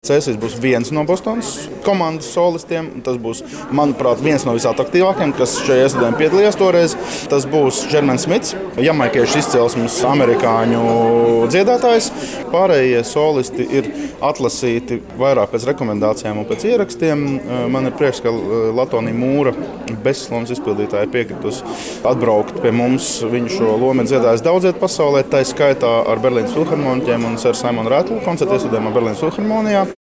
Cēsīs būs viens no Bostonas komandas solistiem. Tas būs, manuprāt, viens no visatraktīvākajiem, kas šajā iestudējumā piedalījās toreiz. Tas būs Jermains Smits, jamaikiešu izcelsmes amerikāņu dziedātājs. Pārējie solisti ir atlasīti vairāk pēc rekomendācijām un pēc ierakstiem. Man ir prieks, ka Latonija Mūra, bezslomas izpildītāja, ir piekritusi atbraukt pie mums. Viņu šo lomu dziedājis daudziet pasaulē, tā skaitā ar Berlīnas filharmoniķiem un Sir Simon Rattle koncertu iestudējumā Berlīnas filharmonijā.